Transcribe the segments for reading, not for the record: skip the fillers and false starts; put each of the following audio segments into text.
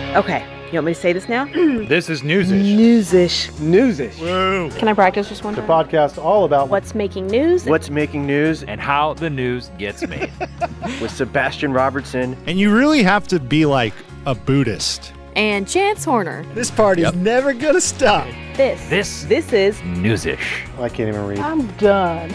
Okay, you want me to say this now? This is Newsish. Newsish. Newsish. Woo. Can I practice just one The time? podcast all about What's making news? what's making news And how the news gets made. with Sebastian Robertson. And you really have to be like a Buddhist. And Chance Horner. This party's never gonna stop. This This is Newsish. I can't even read. I'm done.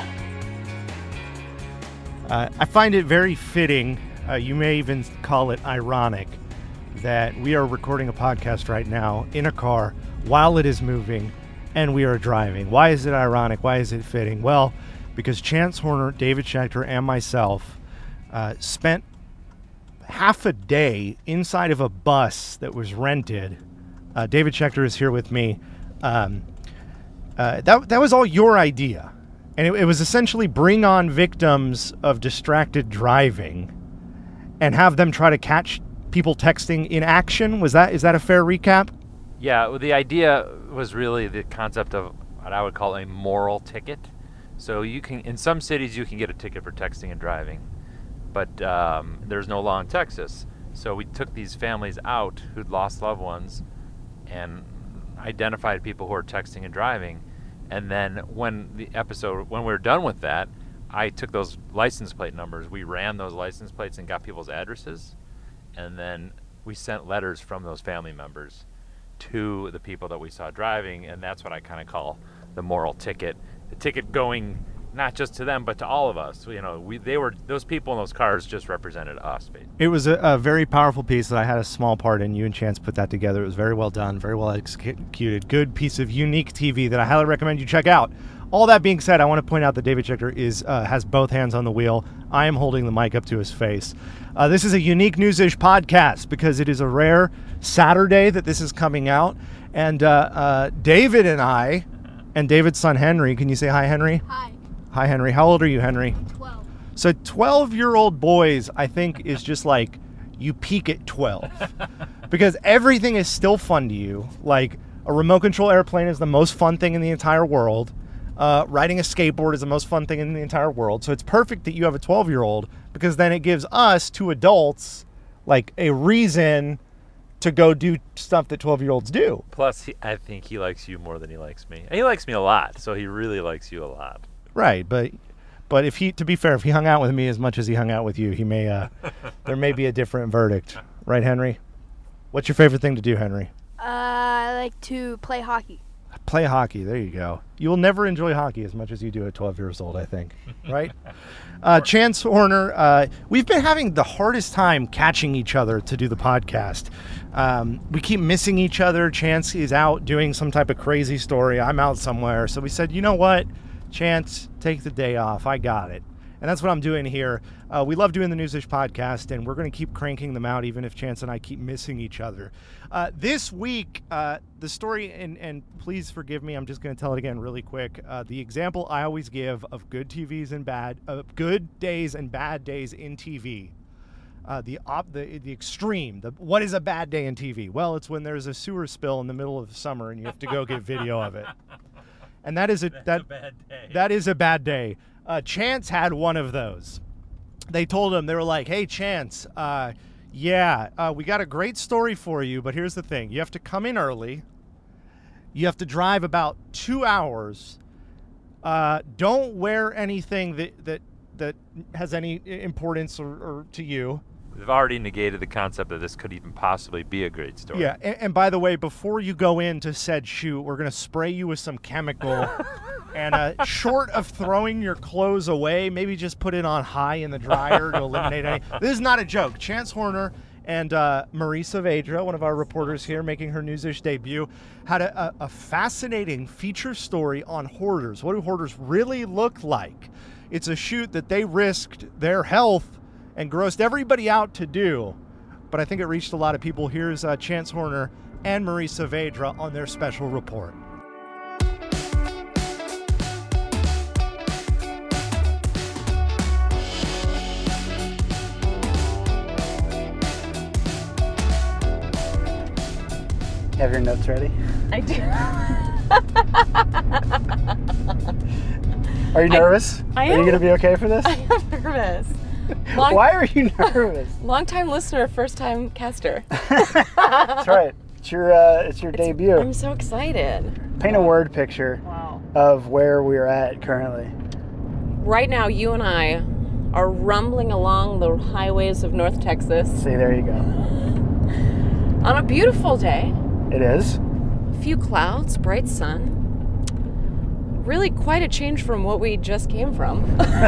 I find it very fitting, you may even call it ironic, that we are recording a podcast right now in a car while it is moving and we are driving. Why is it ironic? Why is it fitting? Well, because Chance Horner, David Schechter, and myself spent half a day inside of a bus that was rented. David Schechter is here with me. That was all your idea. And it was essentially bring on victims of distracted driving and have them try to catch people texting in action. Is that a fair recap? Yeah, well, the idea was really the concept of what I would call a moral ticket. So you can, in some cities, you can get a ticket for texting and driving, but there's no law in Texas. So we took these families out who'd lost loved ones and identified people who are texting and driving. And then when we were done with that, I took those license plate numbers. We ran those license plates and got people's addresses. And then we sent letters from those family members to the people that we saw driving. And that's what I kind of call the moral ticket. The ticket going not just to them, but to all of us. You know, those people in those cars just represented us, basically. It was a very powerful piece that I had a small part in. You and Chance put that together. It was very well done, very well executed. Good piece of unique TV that I highly recommend you check out. All that being said, I want to point out that David Schechter has both hands on the wheel. I am holding the mic up to his face. This is a unique Newsish podcast because it is a rare Saturday that this is coming out. And David and I, and David's son Henry, can you say hi, Henry? Hi. Hi, Henry. How old are you, Henry? 12. So 12-year-old boys, I think, is just like you peak at 12 because everything is still fun to you. Like a remote control airplane is the most fun thing in the entire world. Riding a skateboard is the most fun thing in the entire world. So it's perfect that you have a 12-year-old because then it gives us, two adults, like a reason to go do stuff that 12-year-olds do. Plus, I think he likes you more than he likes me. And he likes me a lot, so he really likes you a lot. Right, but to be fair, if he hung out with me as much as he hung out with you, he may there may be a different verdict, right, Henry? What's your favorite thing to do, Henry? I like to play hockey. Play hockey. There you go. You will never enjoy hockey as much as you do at 12 years old, I think. Right? Chance Horner, we've been having the hardest time catching each other to do the podcast. We keep missing each other. Chance is out doing some type of crazy story. I'm out somewhere. So we said, you know what? Chance, take the day off. I got it. And that's what I'm doing here. We love doing the Newsish podcast, and we're going to keep cranking them out even if Chance and I keep missing each other. This week, the story, and please forgive me, I'm just going to tell it again really quick. The example I always give of good days and bad days in TV. The extreme. What is a bad day in TV? Well, it's when there's a sewer spill in the middle of the summer and you have to go get video of it. And that is a bad day. That is a bad day. Chance had one of those. They told him, they were like, hey, Chance, we got a great story for you, but here's the thing. You have to come in early. You have to drive about 2 hours. Don't wear anything that has any importance or to you. We've already negated the concept that this could even possibly be a great story. Yeah, and by the way, before you go into said shoot, we're going to spray you with some chemical. And short of throwing your clothes away, maybe just put it on high in the dryer to eliminate any. This is not a joke. Chance Horner and Marisa Vedra, one of our reporters here making her Newsish debut, had a fascinating feature story on hoarders. What do hoarders really look like? It's a shoot that they risked their health and grossed everybody out to do, but I think it reached a lot of people. Here's Chance Horner and Marisa Vedra on their special report. Have your notes ready? I do. Are you nervous? I Are you am. going to be okay for this? I am nervous. Why are you nervous? Long-time listener, first-time caster. That's right. It's your debut. I'm so excited. Paint a word picture of where we're at currently. Right now, you and I are rumbling along the highways of North Texas See, there you go. on a beautiful day. It is. A few clouds, bright sun. Really quite a change from what we just came from.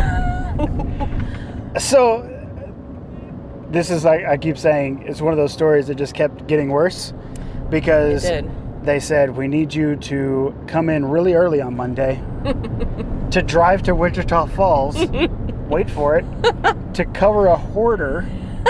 So, this is like I keep saying, it's one of those stories that just kept getting worse because It did. they said we need you to come in really early on Monday to drive to Wichita Falls. Wait for it, to cover a hoarder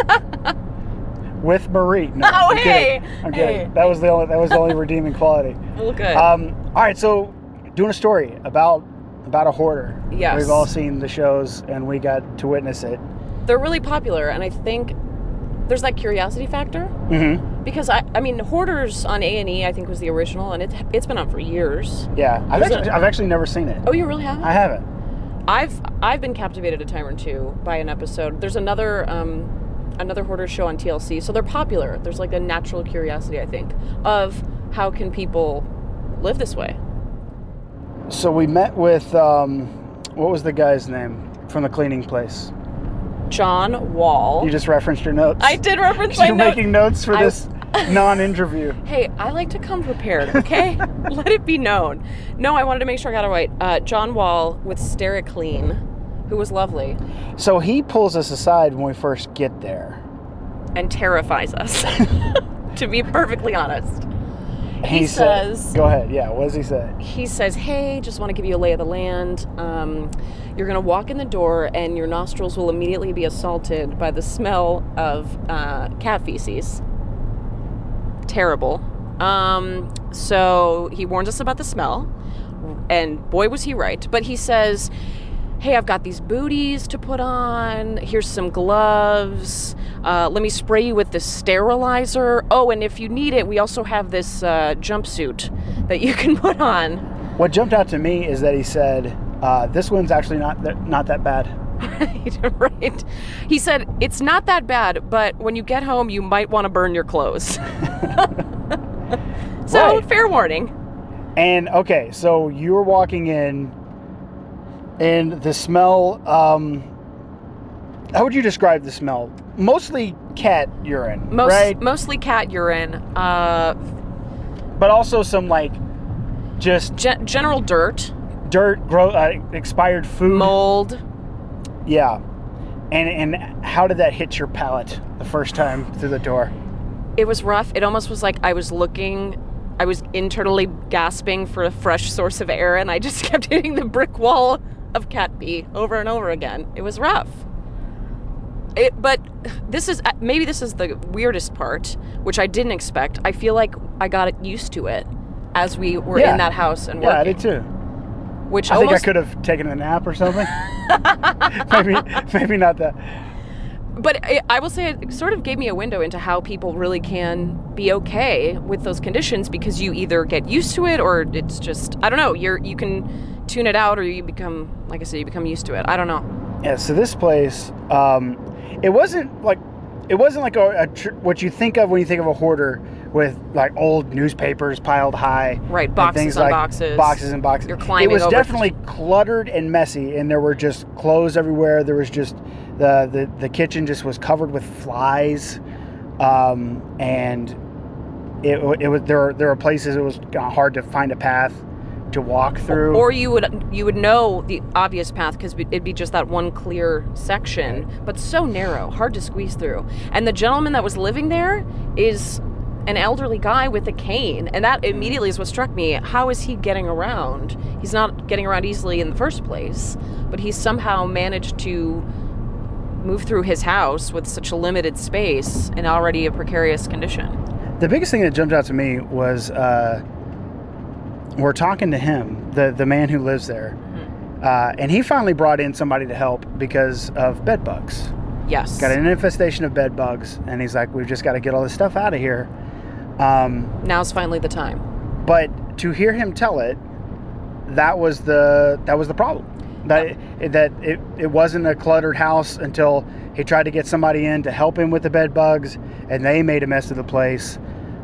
with Marie. No, Oh, I'm hey! kidding. I'm kidding. Hey. That was the only redeeming quality. Well, good. All right, so doing a story about a hoarder. Yes. We've all seen the shows and we got to witness it. They're really popular, and I think there's that curiosity factor. Mm-hmm. Because, I mean, Hoarders on A&E, I think, was the original, and it's been on for years. Yeah, I've There's actually never seen it. Oh, you really haven't? I haven't. I've been captivated a time or two by an episode. There's another Hoarder show on TLC, so they're popular. There's like a natural curiosity, I think, of how can people live this way. So we met with what was the guy's name from the cleaning place? John Wall. You just referenced your notes. I did reference my You're notes. making notes for this non-interview. Hey, I like to come prepared, okay? Let it be known. No, I wanted to make sure I got it right. John Wall with Stericlean, who was lovely, So he pulls us aside when we first get there. and terrifies us, to be perfectly honest. He says- "Go ahead." Yeah. What does he say? He says, hey, just want to give you a lay of the land. You're going to walk in the door and your nostrils will immediately be assaulted by the smell of cat feces. Terrible. So he warns us about the smell, and boy was he right. But he says, hey, I've got these booties to put on. Here's some gloves. Let me spray you with this sterilizer. Oh, and if you need it, we also have this jumpsuit that you can put on. What jumped out to me is that he said, "This one's actually not that bad." Right. He said, it's not that bad, but when you get home, you might want to burn your clothes. So, Right. fair warning. And okay, so you were walking in, and the smell. How would you describe the smell? Mostly cat urine, right? Mostly cat urine. But also some like just General dirt, dirt, expired food. mold. Yeah. And how did that hit your palate the first time through the door? It was rough. It almost was like I was internally gasping for a fresh source of air, and I just kept hitting the brick wall of cat pee over and over again. It was rough. But this is the weirdest part, which I didn't expect. I feel like I got used to it as we were in that house and working. Yeah, I did too. Which I think I could have taken a nap or something. maybe not that. But I will say it sort of gave me a window into how people really can be okay with those conditions, because you either get used to it or it's just, I don't know, you can tune it out, or you become, like I said, you become used to it. I don't know. Yeah, so this place, it wasn't like what you think of when you think of a hoarder, with like old newspapers piled high. Right, and boxes things on like boxes. Boxes and boxes. You're climbing It was over- definitely cluttered and messy, and there were just clothes everywhere. There was just the kitchen just was covered with flies, and it was there were places it was hard to find a path to walk through. Or you would know the obvious path, because it'd be just that one clear section, but so narrow, hard to squeeze through. And the gentleman that was living there is an elderly guy with a cane, and that immediately is what struck me. How is he getting around? He's not getting around easily in the first place, but he's somehow managed to move through his house with such a limited space in already a precarious condition. The biggest thing that jumped out to me was we're talking to him, the man who lives there, and he finally brought in somebody to help because of bed bugs. Yes. Got an infestation of bed bugs, and he's like, we've just got to get all this stuff out of here. Now's finally the time. But to hear him tell it, that was the problem. That it wasn't a cluttered house until he tried to get somebody in to help him with the bed bugs, and they made a mess of the place.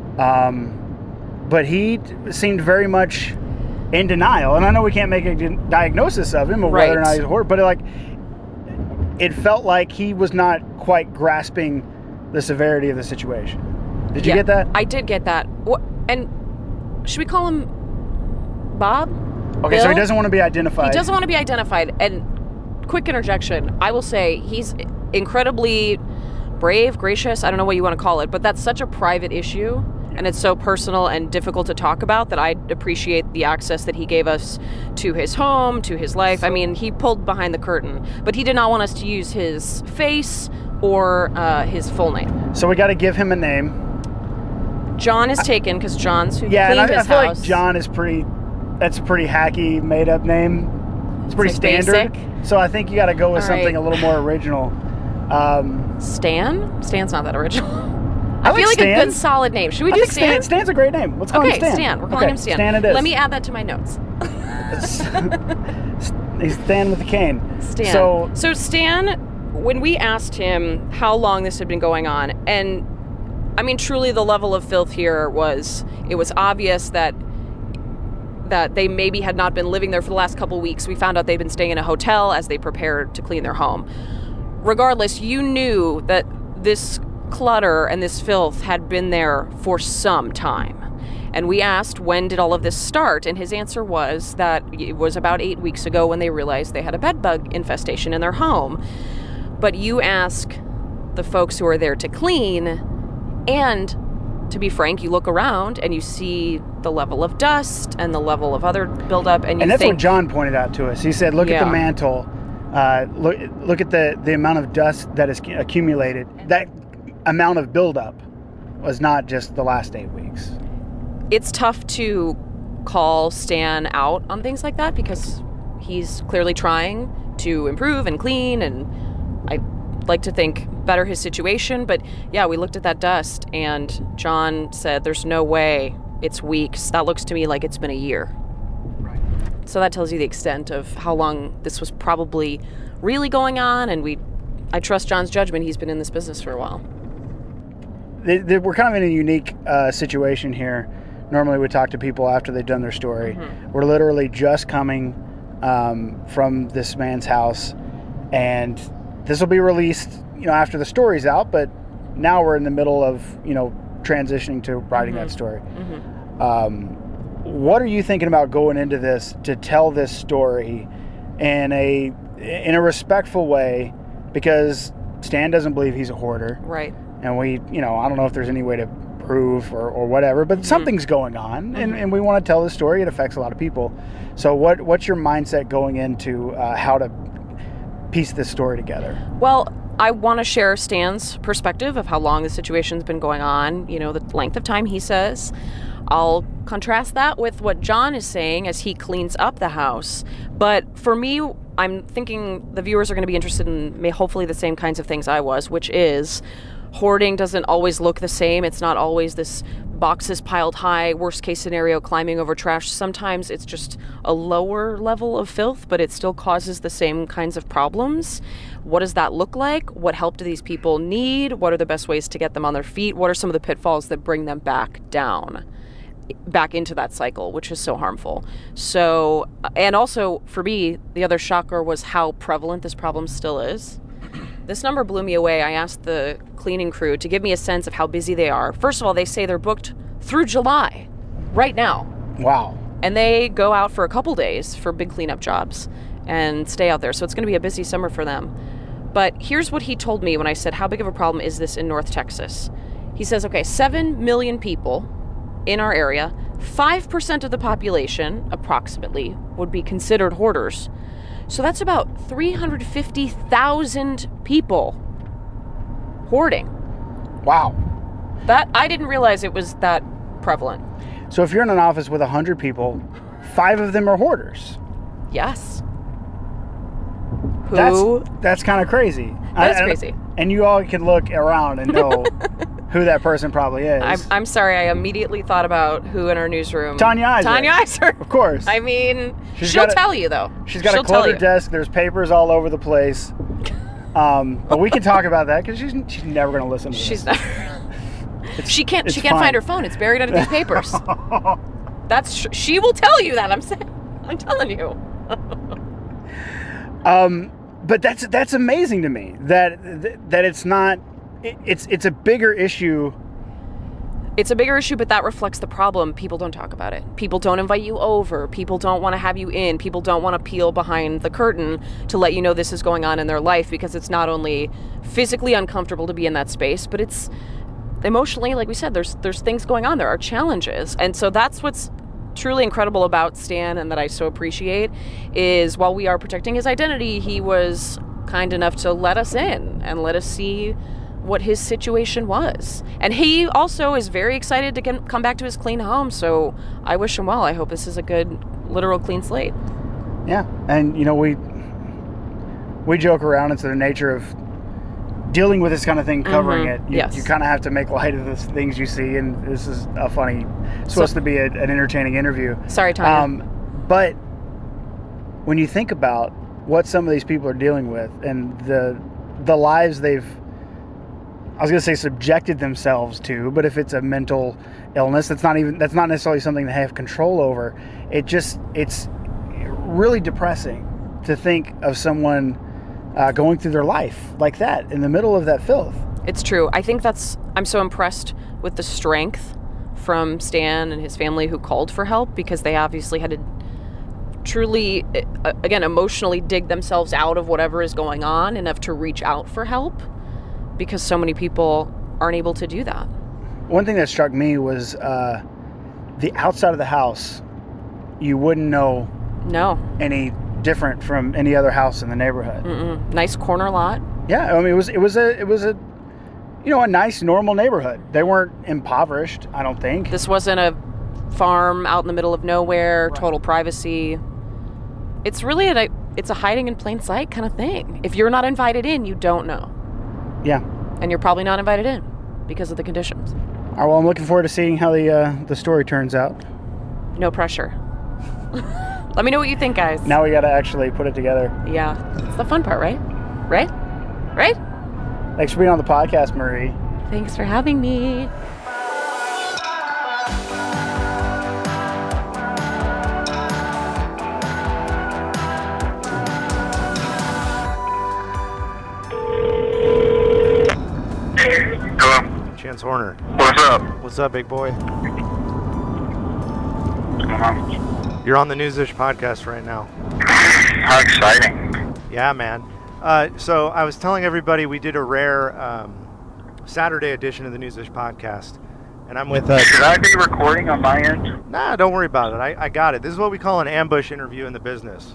But he seemed very much in denial, and I know we can't make a diagnosis of him or whether or not he's a hoarder, but it felt like he was not quite grasping the severity of the situation. Did you get that? I did get that. And should we call him Bob? Okay, Bill? so he doesn't want to be identified. He doesn't want to be identified. And quick interjection, I will say he's incredibly brave, gracious, I don't know what you want to call it, but that's such a private issue, and it's so personal and difficult to talk about that I appreciate the access that he gave us to his home, to his life. I mean, he pulled behind the curtain, but he did not want us to use his face or his full name. So we got to give him a name. John is taken because John's who Yeah, cleaned and I his feel house. like John is that's a pretty hacky, made-up name. It's pretty It's like standard. basic. So I think you got to go with All something right. a little more original. Stan? Stan's not that original. I I feel like Stan. a good solid name. Should we I do think Stan? Stan's a great name. Let's call him Okay, Stan. Stan. We're calling him Stan. Stan it is. Let me add that to my notes. He's Stan with a cane. Stan. So Stan, when we asked him how long this had been going on, and I mean, truly the level of filth here it was obvious that they maybe had not been living there for the last couple weeks. We found out they'd been staying in a hotel as they prepared to clean their home. Regardless, you knew that this clutter and this filth had been there for some time. And we asked, when did all of this start? And his answer was that it was about 8 weeks ago when they realized they had a bed bug infestation in their home. But you ask the folks who are there to clean, and to be frank, you look around and you see the level of dust and the level of other buildup, and you And that's think, what John pointed out to us. He said, look at the Yeah. mantle. Look at the amount of dust that is accumulated. That amount of buildup was not just the last 8 weeks. it's tough to call Stan out on things like that because he's clearly trying to improve and clean, and I like to think better his situation. But yeah, we looked at that dust, and John said, there's no way it's weeks. That looks to me like it's been a year. Right. So that tells you the extent of how long this was probably really going on, and I trust John's judgment. He's been in this business for a while. We're kind of in a unique situation here. Normally we talk to people after they've done their story. Mm-hmm. We're literally just coming from this man's house, and this will be released, after the story's out, but now we're in the middle of, transitioning to writing that story. Mm-hmm. What are you thinking about going into this to tell this story in a respectful way? Because Stan doesn't believe he's a hoarder. Right. And we, I don't know if there's any way to prove or whatever, but something's going on, and we want to tell the story. It affects a lot of people. So what's your mindset going into how to piece this story together? Well, I want to share Stan's perspective of how long the situation's been going on, the length of time he says. I'll contrast that with what John is saying as he cleans up the house. But for me, I'm thinking the viewers are going to be interested in hopefully the same kinds of things I was, which is hoarding doesn't always look the same. It's not always this boxes piled high, worst case scenario, climbing over trash. Sometimes it's just a lower level of filth, but it still causes the same kinds of problems. What does that look like? What help do these people need? What are the best ways to get them on their feet? What are some of the pitfalls that bring them back into that cycle, which is so harmful? So, and also for me, the other shocker was how prevalent this problem still is. This number blew me away. I asked the cleaning crew to give me a sense of how busy they are. First of all, they say they're booked through July, right now. Wow. And they go out for a couple days for big cleanup jobs and stay out there. So it's going to be a busy summer for them. But here's what he told me when I said, how big of a problem is this in North Texas? He says, okay, 7 million people in our area, 5% of the population, approximately, would be considered hoarders. So that's about 350,000 people hoarding. Wow. That I didn't realize it was that prevalent. So if you're in an office with 100 people, 5 of them are hoarders. Yes. That's kind of crazy. That's crazy. And you all can look around and know who that person probably is. I'm sorry, I immediately thought about who in our newsroom. Tanya Iser. Tanya Iser. Of course. I mean, She's she'll got a- tell you, though. She's got She'll a cluttered tell you. desk. There's papers all over the place. But we can talk about that because she's never going to listen to She's this. never. She can't it's find fine. her phone. It's buried under these papers. She will tell you that. I'm telling you. But that's amazing to me that it's not. It's a bigger issue. It's a bigger issue, but that reflects the problem. People don't talk about it. People don't invite you over. People don't want to have you in. People don't want to peel behind the curtain to let you know this is going on in their life, because it's not only physically uncomfortable to be in that space, but it's emotionally, like we said, there's things going on. There are challenges. And so that's what's truly incredible about Stan, and that I so appreciate, is while we are protecting his identity, he was kind enough to let us in and let us see what his situation was. And he also is very excited to come back to his clean home, so I wish him well. I hope this is a good, literal clean slate. Yeah, and you know, we joke around. It's the nature of dealing with this kind of thing, covering it. Yes. You kind of have to make light of the things you see, and this is a funny, supposed to be an entertaining interview. Sorry, Tanya. But when you think about what some of these people are dealing with and the lives they've, I was going to say subjected themselves to, but if it's a mental illness, that's not necessarily something they have control over. It's really depressing to think of someone going through their life like that in the middle of that filth. It's true. I think I'm so impressed with the strength from Stan and his family who called for help, because they obviously had to truly, again, emotionally dig themselves out of whatever is going on enough to reach out for help, because so many people aren't able to do that. One thing that struck me was the outside of the house. You wouldn't know any different from any other house in the neighborhood. Nice corner lot. Yeah, I mean, it was a a nice, normal neighborhood. They weren't impoverished, I don't think. This wasn't a farm out in the middle of nowhere, total privacy. It's really it's a hiding in plain sight kind of thing. If you're not invited in, you don't know. Yeah. And you're probably not invited in because of the conditions. All right, well, I'm looking forward to seeing how the story turns out. No pressure. Let me know what you think, guys. Now we got to actually put it together. Yeah. It's the fun part, right? Right? Right? Thanks for being on the podcast, Marie. Thanks for having me. Hello. Chance Horner. What's up? What's up, big boy? Uh-huh. You're on the News-ish podcast right now. How exciting. Yeah, man. So I was telling everybody we did a rare Saturday edition of the News-ish podcast. And I'm with... Should I be recording on my end? Nah, don't worry about it. I got it. This is what we call an ambush interview in the business.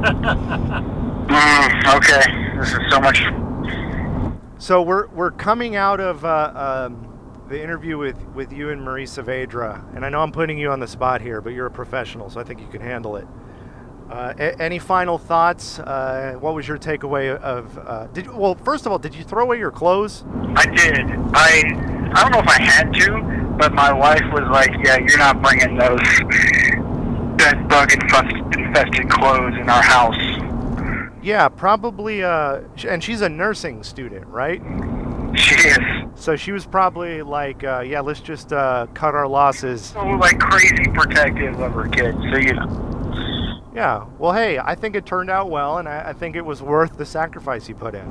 Okay. This is so much... So we're coming out of the interview with you and Marie Saavedra, and I know I'm putting you on the spot here, but you're a professional, so I think you can handle it. Any final thoughts? What was your takeaway of? First of all, did you throw away your clothes? I did. I don't know if I had to, but my wife was like, "Yeah, you're not bringing those bed bug infested clothes in our house." Yeah, probably. And she's a nursing student, right? She is. So she was probably like, "Yeah, let's just cut our losses." So like crazy protective of her kids, so you know. Yeah. Well, hey, I think it turned out well, and I think it was worth the sacrifice you put in.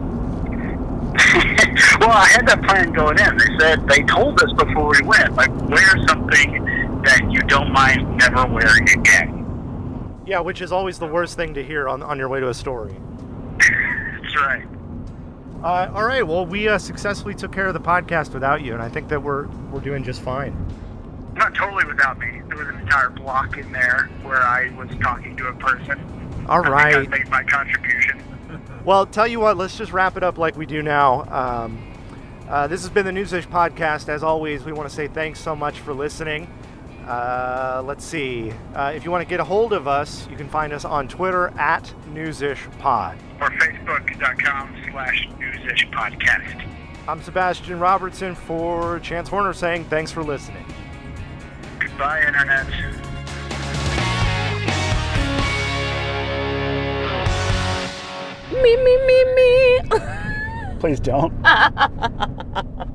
Well, I had that plan going in. They told us before we went, like, wear something that you don't mind never wearing again. Yeah, which is always the worst thing to hear on your way to a story. That's right. All right. Well, we successfully took care of the podcast without you, and I think that we're doing just fine. Not totally without me. There was an entire block in there where I was talking to a person. All right. I think I made my contribution. Well, tell you what, let's just wrap it up like we do now. This has been the News-ish podcast. As always, we want to say thanks so much for listening. Let's see. If you want to get a hold of us, you can find us on Twitter @NewsishPod. Or Facebook.com/NewsishPodcast. I'm Sebastian Robertson for Chance Horner saying thanks for listening. Goodbye, Internet. Me. Please don't.